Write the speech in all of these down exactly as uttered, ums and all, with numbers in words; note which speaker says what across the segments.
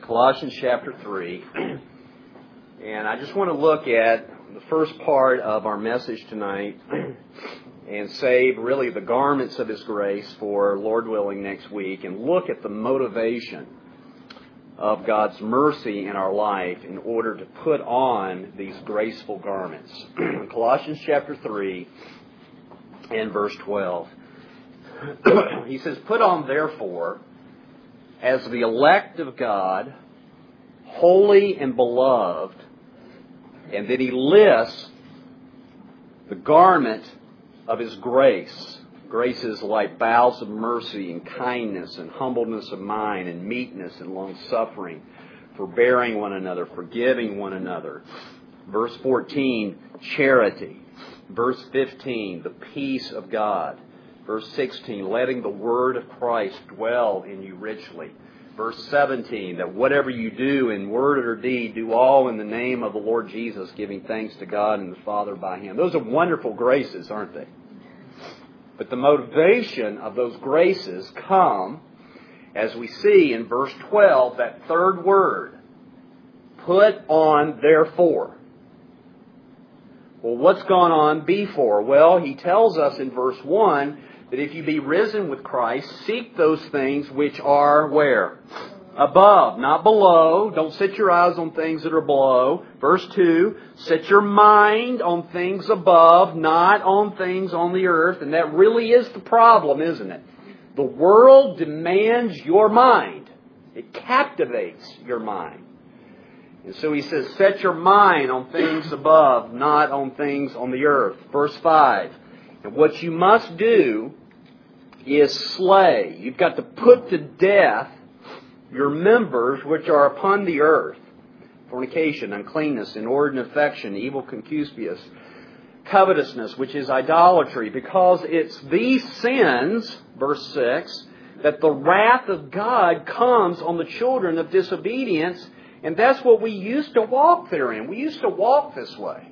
Speaker 1: Colossians chapter three. And I just want to look at the first part of our message tonight and save really the garments of His grace for, Lord willing, next week, and look at the motivation of God's mercy in our life in order to put on these graceful garments. Colossians chapter three and verse twelve. He says, "Put on therefore, as the elect of God, holy and beloved," and then he lists the garment of His grace. Grace is like bowels of mercy and kindness and humbleness of mind and meekness and long-suffering, forbearing one another, forgiving one another. Verse fourteen, charity. Verse fifteen, the peace of God. Verse sixteen, letting the word of Christ dwell in you richly. Verse seventeen, that whatever you do in word or deed, do all in the name of the Lord Jesus, giving thanks to God and the Father by Him. Those are wonderful graces, aren't they? But the motivation of those graces come, as we see in verse twelve, that third word, put on therefore. Well, what's gone on before? Well, he tells us in verse one that if you be risen with Christ, seek those things which are where? Above, not below. Don't set your eyes on things that are below. Verse two, set your mind on things above, not on things on the earth. And that really is the problem, isn't it? The world demands your mind. It captivates your mind. And so he says, set your mind on things above, not on things on the earth. Verse five, and what you must do is slay. You've got to put to death your members which are upon the earth: fornication, uncleanness, inordinate affection, evil concupiscence, covetousness, which is idolatry, because it's these sins, verse six, that the wrath of God comes on the children of disobedience. And that's what we used to walk therein. We used to walk this way.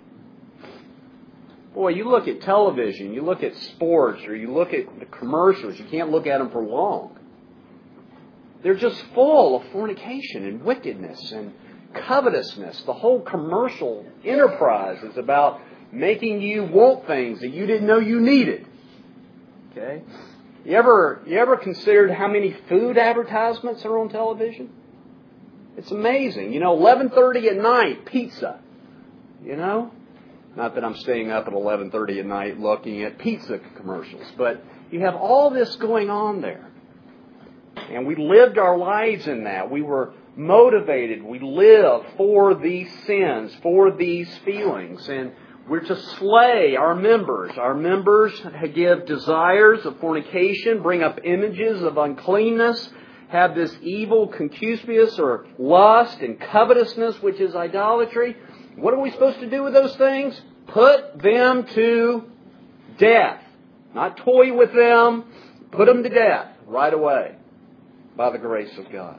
Speaker 1: Boy, you look at television, you look at sports, or you look at the commercials, you can't look at them for long. They're just full of fornication and wickedness and covetousness. The whole commercial enterprise is about making you want things that you didn't know you needed. Okay? You ever, you ever considered how many food advertisements are on television? It's amazing. You know, eleven thirty at night, pizza. You know? Not that I'm staying up at eleven thirty at night looking at pizza commercials, but you have all this going on there. And we lived our lives in that. We were motivated. We lived for these sins, for these feelings. And we're to slay our members. Our members give desires of fornication, bring up images of uncleanness, have this evil concupiscence or lust and covetousness, which is idolatry. What are we supposed to do with those things? Put them to death. Not toy with them. Put them to death right away by the grace of God.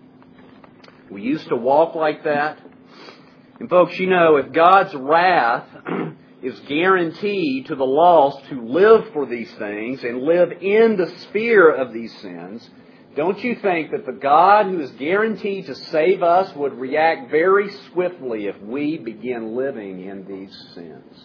Speaker 1: We used to walk like that. And folks, you know, if God's wrath is guaranteed to the lost to live for these things and live in the sphere of these sins, don't you think that the God who is guaranteed to save us would react very swiftly if we begin living in these sins?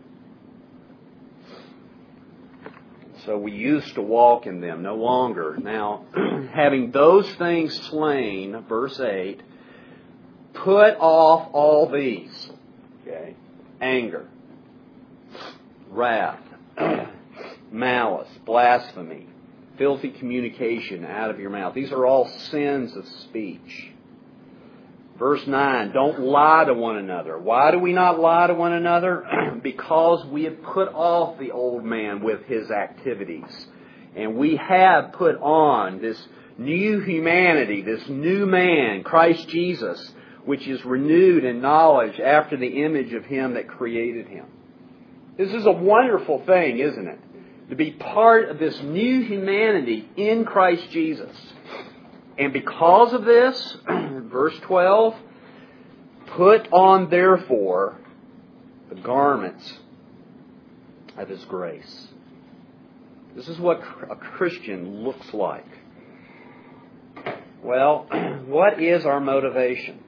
Speaker 1: So we used to walk in them, no longer. Now, having those things slain, verse eight, put off all these. Okay? Anger, wrath, malice, blasphemy, filthy communication out of your mouth. These are all sins of speech. Verse nine, don't lie to one another. Why do we not lie to one another? Because we have put off the old man with his activities. And we have put on this new humanity, this new man, Christ Jesus, which is renewed in knowledge after the image of Him that created him. This is a wonderful thing, isn't it? To be part of this new humanity in Christ Jesus. And because of this, verse twelve, put on therefore the garments of His grace. This is what a Christian looks like. Well, what is our motivation?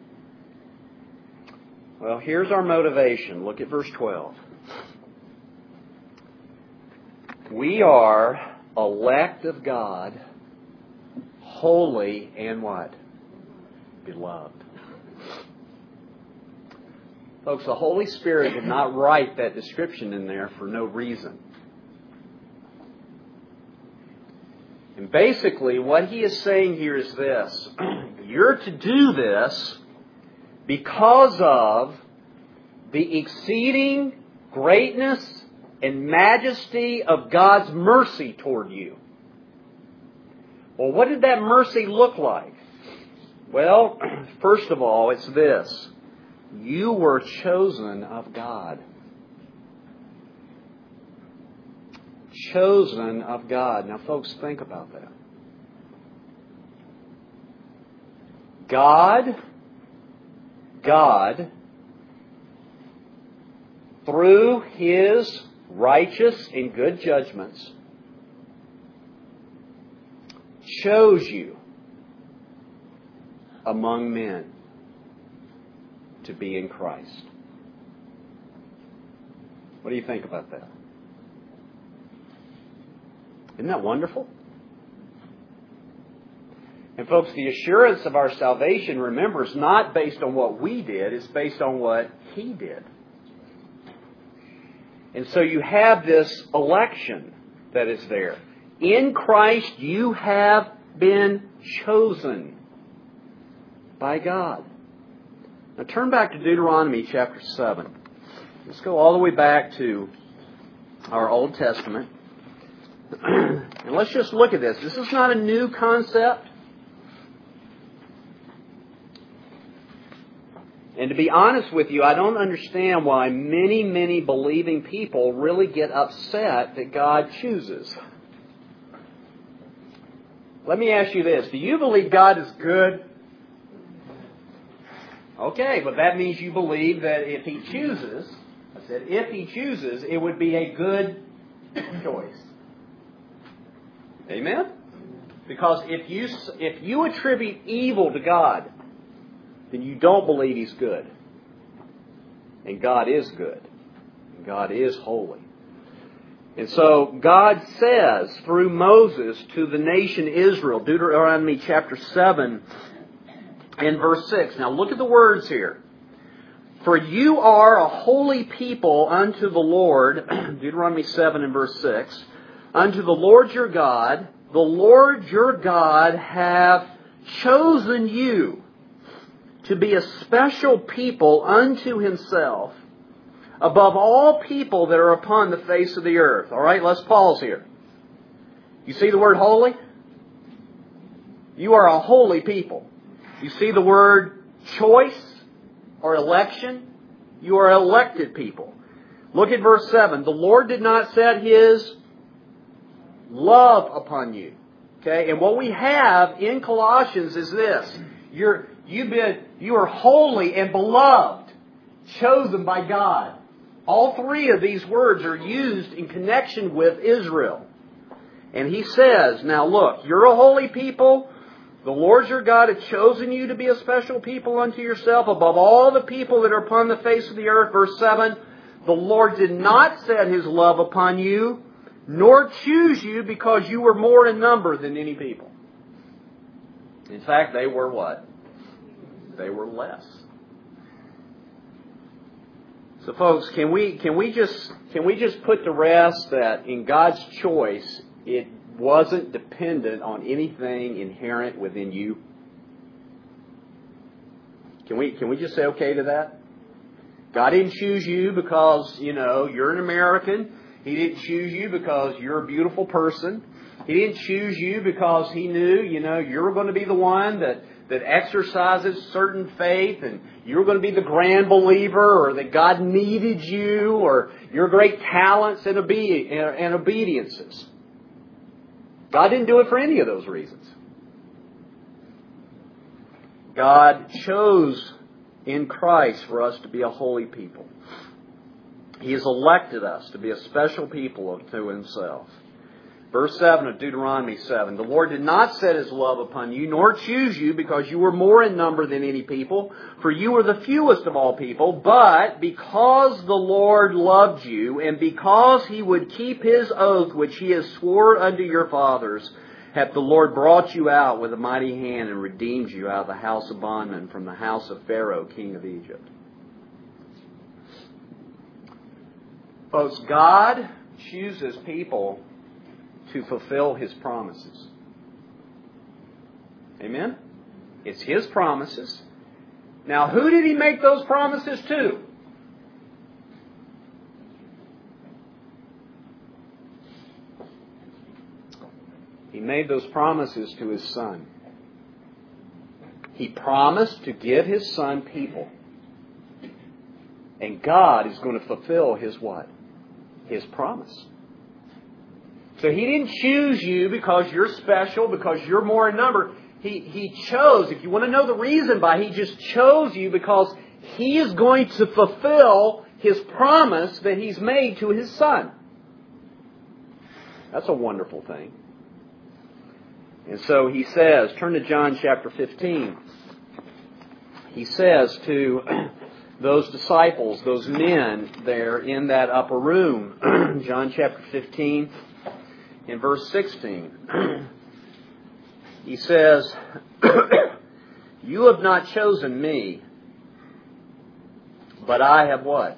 Speaker 1: Well, here's our motivation. Look at verse twelve. We are elect of God, holy and what? Beloved. Folks, the Holy Spirit did not write that description in there for no reason. And basically, what he is saying here is this. You're to do this because of the exceeding greatness and majesty of God's mercy toward you. Well, what did that mercy look like? Well, first of all, it's this. You were chosen of God. Chosen of God. Now, folks, think about that. God, God, through His righteous and good judgments, chose you among men to be in Christ. What do you think about that? Isn't that wonderful? And folks, the assurance of our salvation, remember, is not based on what we did. It's based on what He did. And so you have this election that is there. In Christ you have been chosen by God. Now turn back to Deuteronomy chapter seven. Let's go all the way back to our Old Testament. And let's just look at this. This is not a new concept. And to be honest with you, I don't understand why many, many believing people really get upset that God chooses. Let me ask you this. Do you believe God is good? Okay, but that means you believe that if He chooses, I said if He chooses, it would be a good choice. Amen? Because if you if you attribute evil to God, then you don't believe He's good. And God is good. And God is holy. And so God says through Moses to the nation Israel, Deuteronomy chapter seven and verse six. Now look at the words here. For you are a holy people unto the Lord, Deuteronomy seven and verse six, unto the Lord your God. The Lord your God hath chosen you to be a special people unto Himself above all people that are upon the face of the earth. All right, let's pause here. You see the word holy? You are a holy people. You see the word choice or election? You are elected people. Look at verse seven. The Lord did not set His love upon you. Okay, and what we have in Colossians is this. You're, you've been, you are holy and beloved, chosen by God. All three of these words are used in connection with Israel. And He says, now look, you're a holy people. The Lord your God hath chosen you to be a special people unto yourself above all the people that are upon the face of the earth. Verse seven, the Lord did not set His love upon you, nor choose you because you were more in number than any people. In fact, they were what? They were less. So folks, can we can we just can we just put to rest that in God's choice it wasn't dependent on anything inherent within you? Can we can we just say okay to that? God didn't choose you because, you know, you're an American. He didn't choose you because you're a beautiful person. He didn't choose you because He knew, you know, you're going to be the one that, that exercises certain faith and you're going to be the grand believer, or that God needed you, or your great talents and, obe- and obediences. God didn't do it for any of those reasons. God chose in Christ for us to be a holy people. He has elected us to be a special people unto Himself. Verse seven of Deuteronomy seven. The Lord did not set His love upon you, nor choose you, because you were more in number than any people, for you were the fewest of all people, but because the Lord loved you, and because He would keep His oath which He has sworn unto your fathers, hath the Lord brought you out with a mighty hand, and redeemed you out of the house of bondmen, from the house of Pharaoh, king of Egypt. Folks, God chooses people to fulfill His promises. Amen? It's His promises. Now, who did He make those promises to? He made those promises to His Son. He promised to give His Son people. And God is going to fulfill His what? His promise. So He didn't choose you because you're special, because you're more in number. He, he chose, if you want to know the reason why, He just chose you because He is going to fulfill His promise that He's made to His Son. That's a wonderful thing. And so He says, turn to John chapter fifteen. He says to those disciples, those men there in that upper room, John chapter fifteen, in verse sixteen, He says, you have not chosen me, but I have what?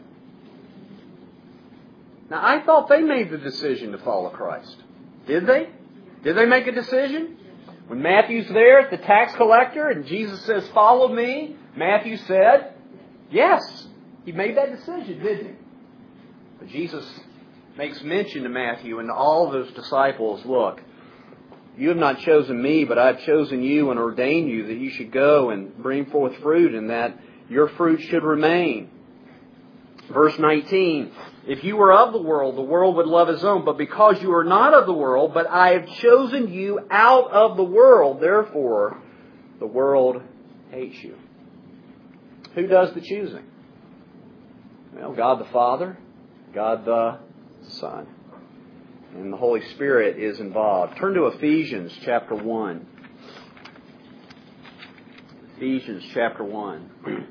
Speaker 1: Now, I thought they made the decision to follow Christ. Did they? Did they make a decision? When Matthew's there at the tax collector and Jesus says, follow me, Matthew said, yes. He made that decision, didn't he? But Jesus makes mention to Matthew and to all those disciples, look, you have not chosen me, but I have chosen you and ordained you that you should go and bring forth fruit, and that your fruit should remain. Verse nineteen, if you were of the world, the world would love his own. But because you are not of the world, but I have chosen you out of the world, therefore the world hates you. Who does the choosing? Well, God the Father, God the Son, and the Holy Spirit is involved. Turn to Ephesians chapter one. Ephesians chapter one.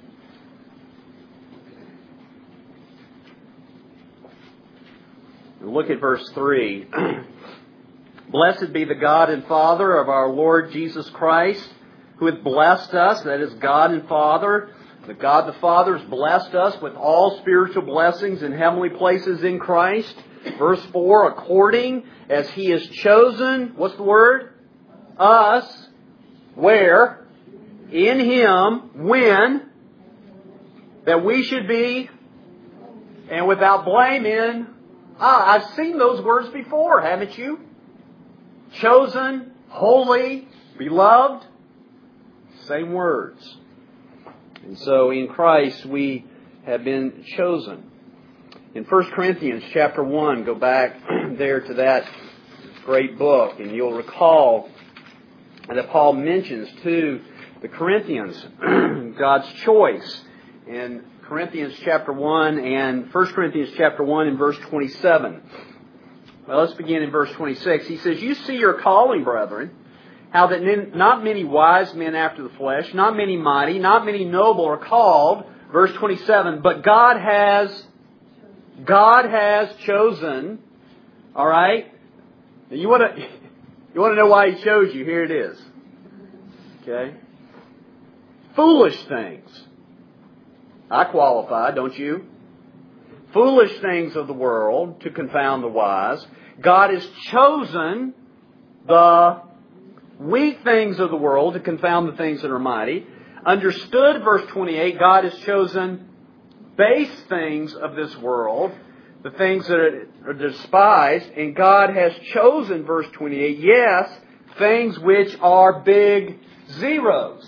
Speaker 1: And look at verse three. Blessed be the God and Father of our Lord Jesus Christ, who hath blessed us, that is God and Father. The God the Father has blessed us with all spiritual blessings in heavenly places in Christ. Verse four, according as He has chosen, what's the word? Us. Where? In Him. When? That we should be, and without blame in. Ah, I've seen those words before, haven't you? Chosen, holy, beloved. Same words. And so in Christ we have been chosen. In First Corinthians chapter one, go back there to that great book, and you'll recall that Paul mentions to the Corinthians God's choice in Corinthians chapter one and First Corinthians chapter one and verse twenty-seven. Well, let's begin in verse twenty-six. He says, you see your calling, brethren, how that not many wise men after the flesh, not many mighty, not many noble are called. Verse twenty-seven, but God has, God has chosen, all right? Now you want to, you want to know why He chose you? Here it is. Okay? Foolish things. I qualify, don't you? Foolish things of the world to confound the wise. God has chosen the weak things of the world to confound the things that are mighty. Understood, verse twenty-eight, God has chosen base things of this world, the things that are despised, and God has chosen, verse twenty-eight, yes, things which are big zeros.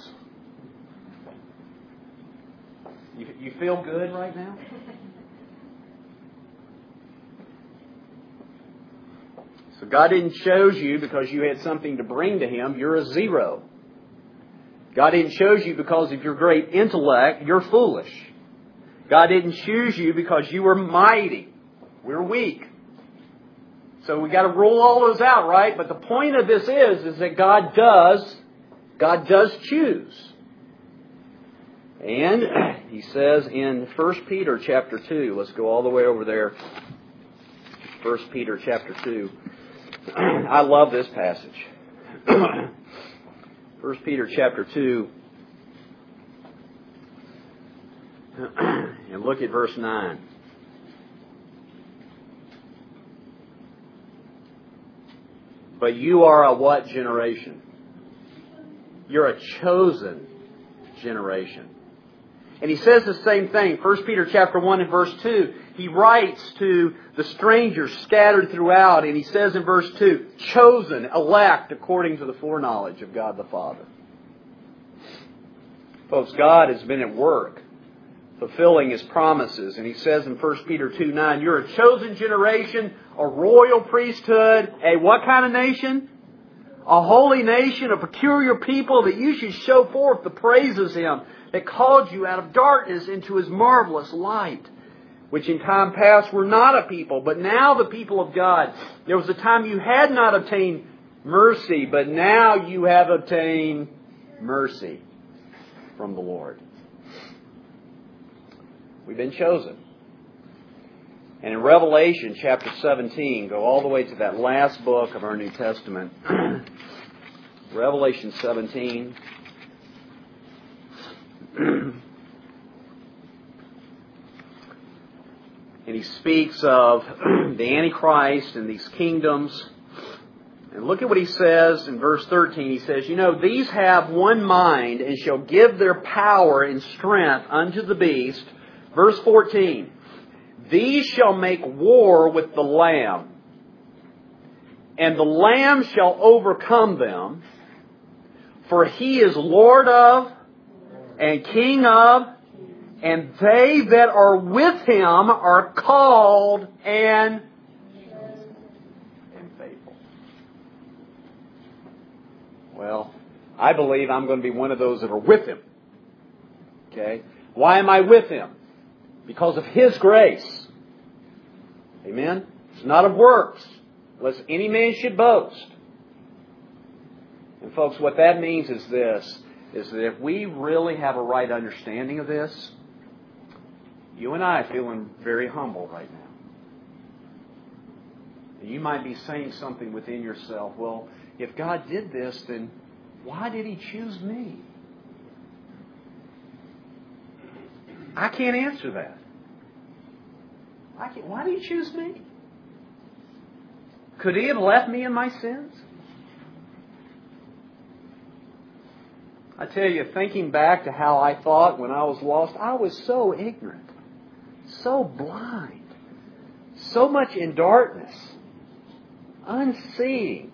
Speaker 1: You, you feel good right now? So God didn't choose you because you had something to bring to Him. You're a zero. God didn't choose you because of your great intellect. You're foolish. God didn't choose you because you were mighty. We're weak. So we got to rule all those out, right? But the point of this is, is that God does, God does choose. And He says in First Peter chapter two, let's go all the way over there. First Peter chapter two. I love this passage. First Peter chapter two. And look at verse nine. But you are a what generation? You're a chosen generation. And he says the same thing. First Peter chapter one and verse two. He writes to the strangers scattered throughout. And he says in verse two, chosen, elect, according to the foreknowledge of God the Father. Folks, God has been at work fulfilling His promises. And He says in First Peter two nine, you're a chosen generation, a royal priesthood, a what kind of nation? A holy nation, a peculiar people, that you should show forth the praises of Him that called you out of darkness into His marvelous light, which in time past were not a people, but now the people of God. There was a time you had not obtained mercy, but now you have obtained mercy from the Lord. We've been chosen. And in Revelation chapter seventeen, go all the way to that last book of our New Testament. Revelation seventeen. And he speaks of the Antichrist and these kingdoms. And look at what he says in verse thirteen. He says, you know, these have one mind and shall give their power and strength unto the beast. Verse fourteen. These shall make war with the Lamb, and the Lamb shall overcome them, for He is Lord of and King of, and they that are with Him are called and, and faithful. Well, I believe I'm going to be one of those that are with Him. Okay? Why am I with Him? Because of His grace. Amen? It's not of works, lest any man should boast. And folks, what that means is this, is that if we really have a right understanding of this, you and I are feeling very humble right now. You might be saying something within yourself, well, if God did this, then why did He choose me? I can't answer that. I can't, why did He choose me? Could He have left me in my sins? I tell you, thinking back to how I thought when I was lost, I was so ignorant, so blind, so much in darkness, unseeing.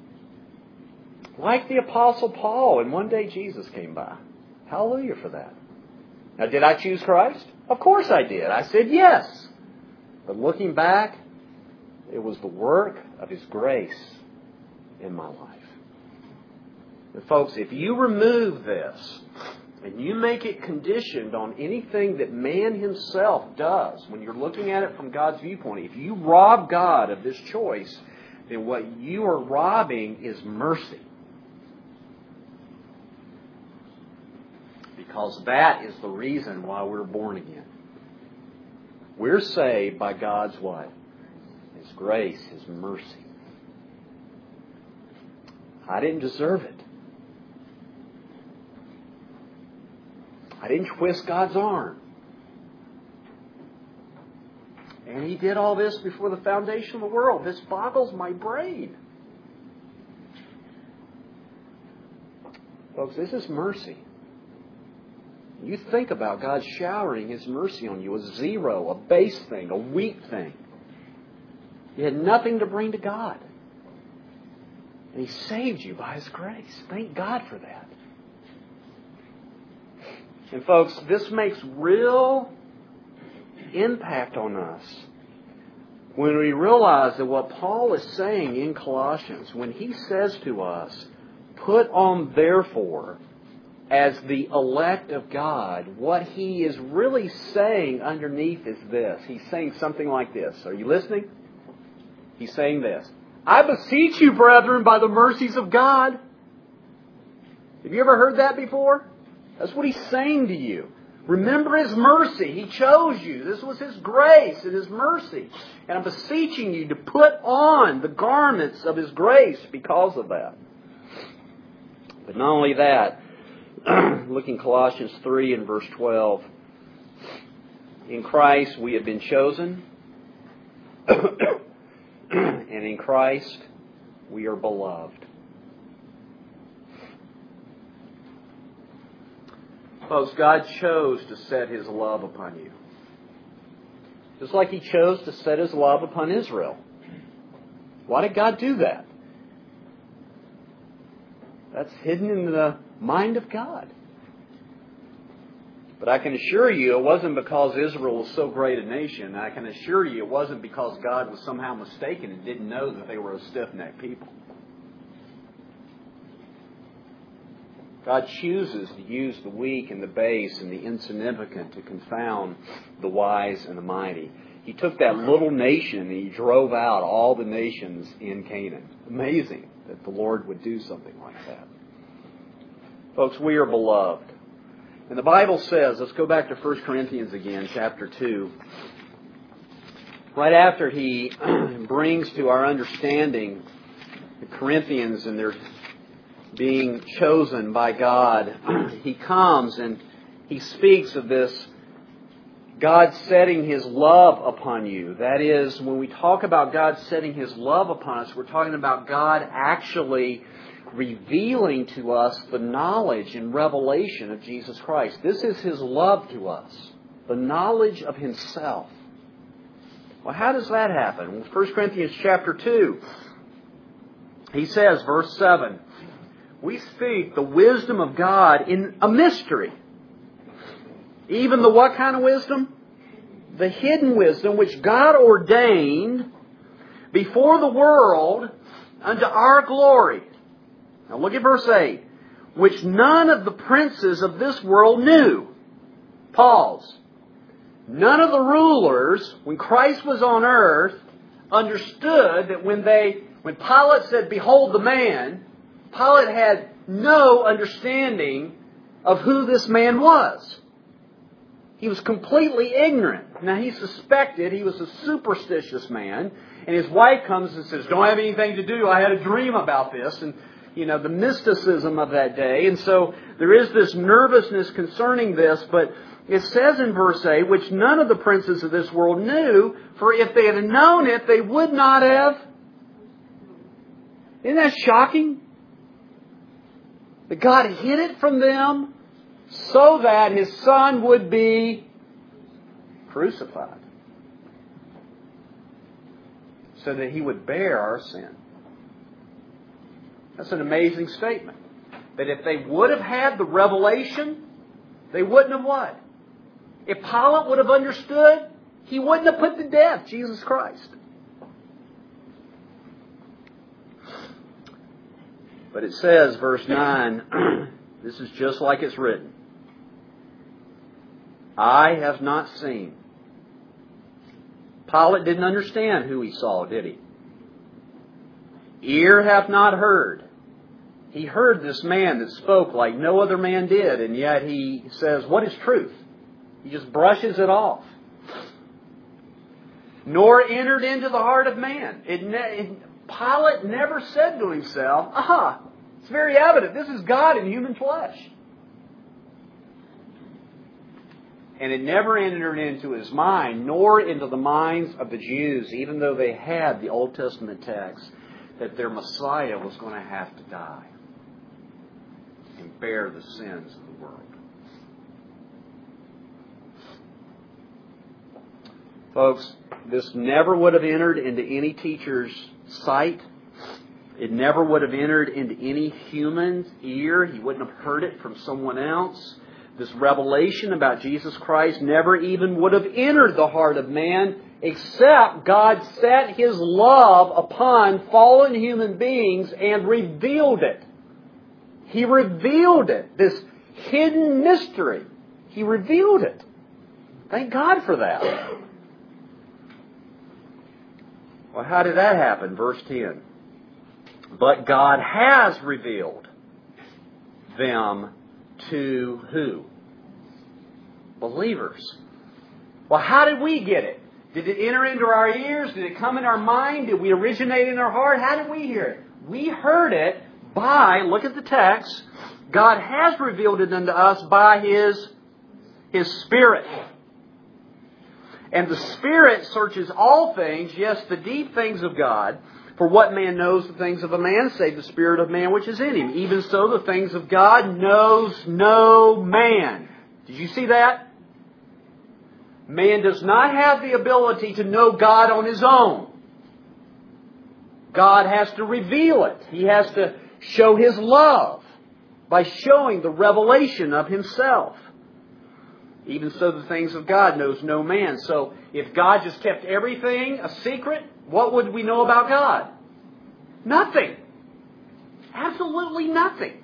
Speaker 1: Like the Apostle Paul, and one day Jesus came by. Hallelujah for that. Now, did I choose Christ? Of course I did. I said yes. But looking back, it was the work of His grace in my life. And folks, if you remove this and you make it conditioned on anything that man himself does, when you're looking at it from God's viewpoint, if you rob God of this choice, then what you are robbing is mercy. Because that is the reason why we're born again. We're saved by God's what? His grace, His mercy. I didn't deserve it. I didn't twist God's arm. And He did all this before the foundation of the world. This boggles my brain. Folks, this is mercy. You think about God showering His mercy on you, a zero, a base thing, a weak thing. You had nothing to bring to God. And He saved you by His grace. Thank God for that. And folks, this makes real impact on us when we realize that what Paul is saying in Colossians, when he says to us, put on therefore as the elect of God, what he is really saying underneath is this. He's saying something like this. Are you listening? He's saying this. I beseech you, brethren, by the mercies of God. Have you ever heard that before? That's what He's saying to you. Remember His mercy. He chose you. This was His grace and His mercy. And I'm beseeching you to put on the garments of His grace because of that. But not only that, look in Colossians three and verse twelve. In Christ we have been chosen, and in Christ we are beloved. Folks, God chose to set His love upon you. Just like He chose to set His love upon Israel. Why did God do that? That's hidden in the mind of God. But I can assure you it wasn't because Israel was so great a nation. I can assure you it wasn't because God was somehow mistaken and didn't know that they were a stiff-necked people. God chooses to use the weak and the base and the insignificant to confound the wise and the mighty. He took that little nation and He drove out all the nations in Canaan. Amazing that the Lord would do something like that. Folks, we are beloved. And the Bible says, let's go back to First Corinthians again, chapter two. Right after he brings to our understanding the Corinthians and their being chosen by God, he comes and he speaks of this God setting His love upon you. That is, when we talk about God setting His love upon us, we're talking about God actually revealing to us the knowledge and revelation of Jesus Christ. This is His love to us, the knowledge of Himself. Well, how does that happen? Well, First Corinthians chapter two, he says, verse seven, we speak the wisdom of God in a mystery. Even the what kind of wisdom? The hidden wisdom which God ordained before the world unto our glory. Now look at verse eight. Which none of the princes of this world knew. Pause. None of the rulers, when Christ was on earth, understood that when they, when Pilate said, behold the man, Pilate had no understanding of who this man was. He was completely ignorant. Now he suspected he was a superstitious man, and his wife comes and says, don't have anything to do, I had a dream about this, and you know, the mysticism of that day. And so there is this nervousness concerning this, but it says in verse eight, which none of the princes of this world knew, for if they had known it, they would not have. Isn't that shocking? That God hid it from them so that His Son would be crucified. So that He would bear our sin. That's an amazing statement. That if they would have had the revelation, they wouldn't have what? If Pilate would have understood, he wouldn't have put to death Jesus Christ. But it says, verse nine, this is just like it's written. I have not seen. Pilate didn't understand who he saw, did he? Ear hath not heard. He heard this man that spoke like no other man did, and yet he says, what is truth? He just brushes it off. Nor entered into the heart of man. It ne- it, Pilate never said to himself, aha, it's very evident, this is God in human flesh. And it never entered into his mind, nor into the minds of the Jews, even though they had the Old Testament text, that their Messiah was going to have to die and bear the sins of the world. Folks, this never would have entered into any teacher's sight. It never would have entered into any human's ear. He wouldn't have heard it from someone else. This revelation about Jesus Christ never even would have entered the heart of man, except God set His love upon fallen human beings and revealed it. He revealed it. This hidden mystery. He revealed it. Thank God for that. Well, how did that happen? Verse ten. But God has revealed them to who? Believers. Well, how did we get it? Did it enter into our ears? Did it come in our mind? Did we originate in our heart? How did we hear it? We heard it by, look at the text, God has revealed it unto us by His, His Spirit. And the Spirit searches all things, yes, the deep things of God. For what man knows the things of a man, save the spirit of man which is in him? Even so the things of God knows no man. Did you see that? Man does not have the ability to know God on his own. God has to reveal it. He has to show His love by showing the revelation of Himself. Even so the things of God knows no man. So if God just kept everything a secret, what would we know about God? Nothing. Absolutely nothing.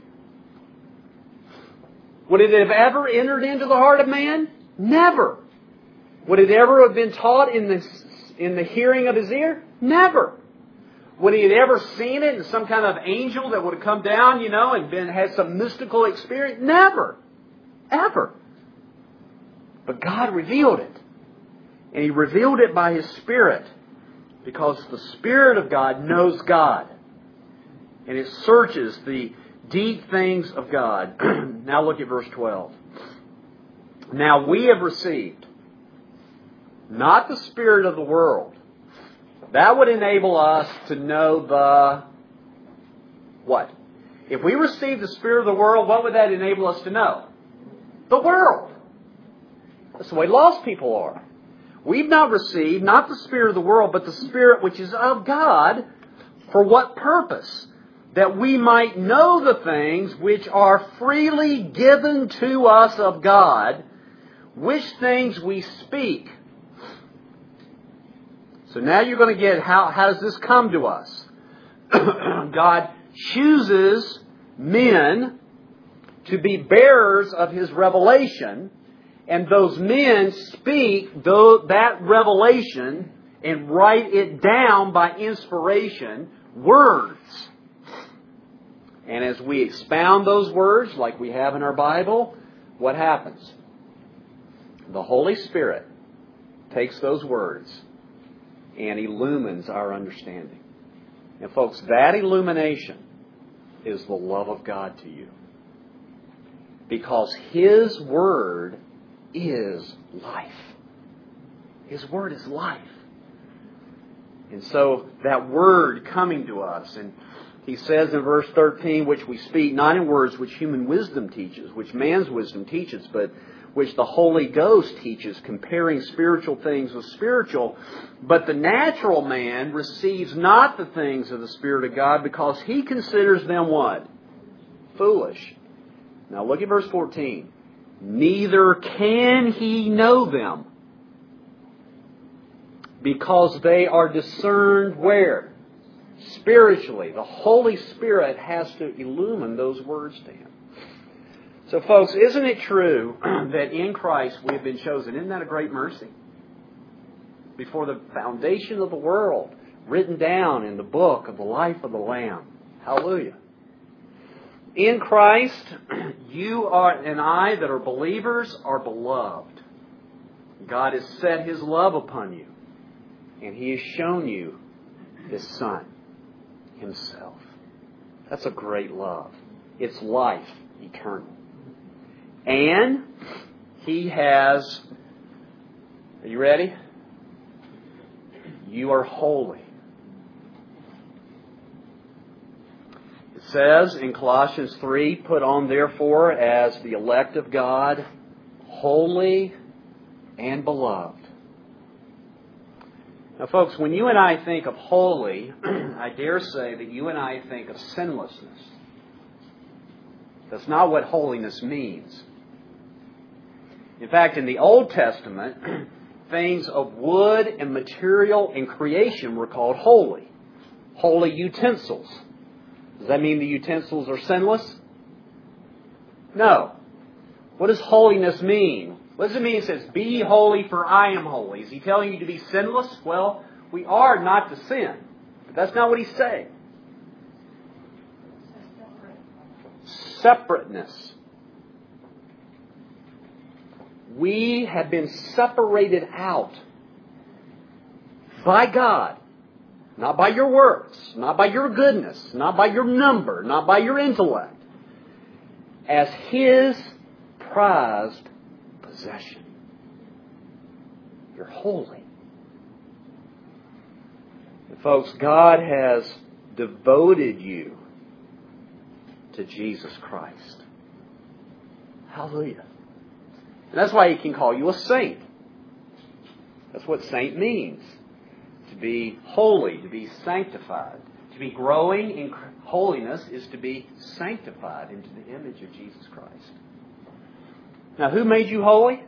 Speaker 1: Would it have ever entered into the heart of man? Never. Would it ever have been taught in the, in the hearing of his ear? Never. Would he have ever seen it in some kind of angel that would have come down, you know, and been had some mystical experience? Never. Ever. But God revealed it. And He revealed it by His Spirit. Because the Spirit of God knows God. And it searches the deep things of God. Now look at verse twelve. Now we have received not the spirit of the world. That would enable us to know the what? If we receive the spirit of the world, what would that enable us to know? The world. That's the way lost people are. We've not received, not the spirit of the world, but the Spirit which is of God. For what purpose? That we might know the things which are freely given to us of God, which things we speak. So now you're going to get, how, how does this come to us? God chooses men to be bearers of His revelation, and those men speak that revelation and write it down by inspiration, words. And as we expound those words, like we have in our Bible, what happens? The Holy Spirit takes those words and illumines our understanding. And folks, that illumination is the love of God to you. Because His Word is life. His Word is life. And so that Word coming to us, and He says in verse thirteen, which we speak not in words which human wisdom teaches, which man's wisdom teaches, but which the Holy Ghost teaches, comparing spiritual things with spiritual. But the natural man receives not the things of the Spirit of God, because he considers them what? Foolish. Now look at verse fourteen. Neither can he know them, because they are discerned where? Spiritually. The Holy Spirit has to illumine those words to him. So folks, isn't it true that in Christ we have been chosen? Isn't that a great mercy? Before the foundation of the world, written down in the book of the life of the Lamb. Hallelujah. In Christ, you are and I that are believers are beloved. God has set His love upon you, and He has shown you His Son Himself. That's a great love. It's life eternal. And He has, are you ready? You are holy. It says in Colossians three, put on therefore as the elect of God, holy and beloved. Now folks, when you and I think of holy, I dare say that you and I think of sinlessness. That's not what holiness means. In fact, in the Old Testament, things of wood and material and creation were called holy. Holy utensils. Does that mean the utensils are sinless? No. What does holiness mean? What does it mean? It says, be holy for I am holy. Is He telling you to be sinless? Well, We are not to sin. But that's not what he's saying. Separateness. We have been separated out by God. Not by your works, not by your goodness, not by your number, not by your intellect. As His prized possession. You're holy. And folks, God has devoted you to Jesus Christ. Hallelujah. And that's why He can call you a saint. That's what saint means. To be holy, to be sanctified. To be growing in holiness is to be sanctified into the image of Jesus Christ. Now, who made you holy?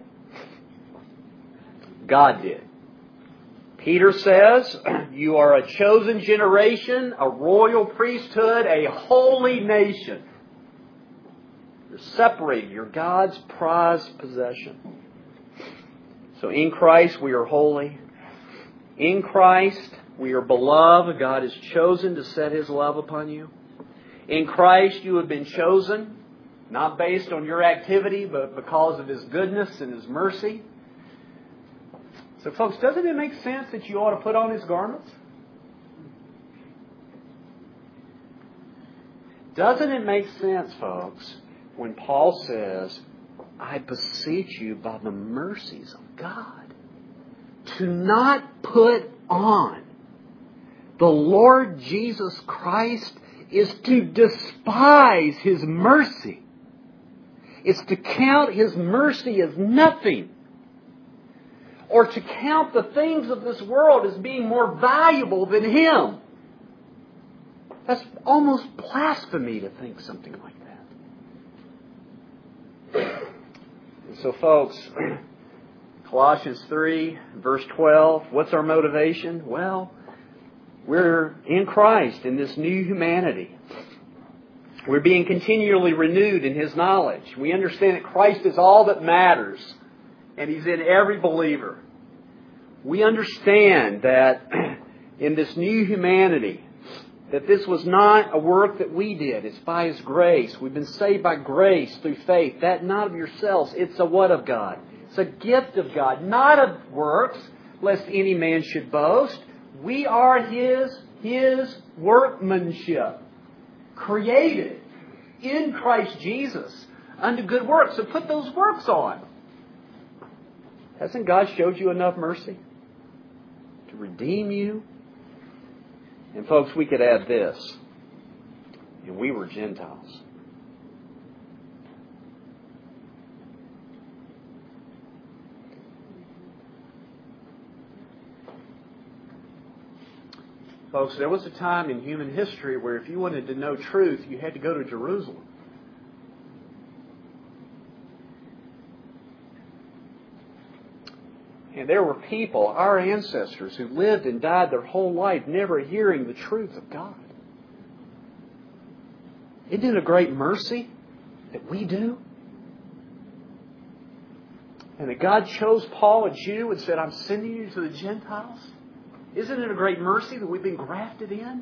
Speaker 1: God did. Peter says, you are a chosen generation, a royal priesthood, a holy nation. You're separated. You're God's prized possession. So in Christ we are holy. In Christ we are beloved. God has chosen to set His love upon you. In Christ you have been chosen, not based on your activity, but because of His goodness and His mercy. So folks, doesn't it make sense that you ought to put on His garments? Doesn't it make sense, folks, when Paul says, I beseech you by the mercies of God, to not put on the Lord Jesus Christ is to despise His mercy. It's to count His mercy as nothing. Or to count the things of this world as being more valuable than Him. That's almost blasphemy to think something like that. And so folks, Colossians three, verse twelve, what's our motivation? Well, we're in Christ, in this new humanity. We're being continually renewed in His knowledge. We understand that Christ is all that matters. And He's in every believer. We understand that in this new humanity, that this was not a work that we did. It's by His grace. We've been saved by grace through faith. That not of yourselves. It's a what of God? It's a gift of God, not of works, lest any man should boast. We are His, His workmanship, created in Christ Jesus unto good works. So put those works on. Hasn't God showed you enough mercy to redeem you? And folks, we could add this. And we were Gentiles. Folks, there was a time in human history where if you wanted to know truth, you had to go to Jerusalem. And there were people, our ancestors, who lived and died their whole life never hearing the truth of God. Isn't it a great mercy that we do? And that God chose Paul, a Jew, and said, I'm sending you to the Gentiles. Isn't it a great mercy that we've been grafted in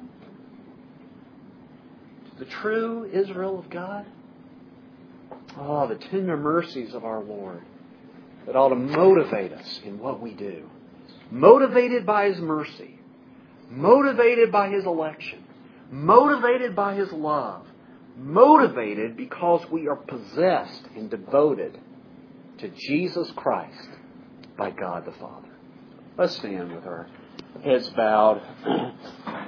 Speaker 1: to the true Israel of God? Oh, the tender mercies of our Lord that ought to motivate us in what we do. Motivated by His mercy. Motivated by His election. Motivated by His love. Motivated because we are possessed and devoted to Jesus Christ by God the Father. Let's stand with our heads bowed.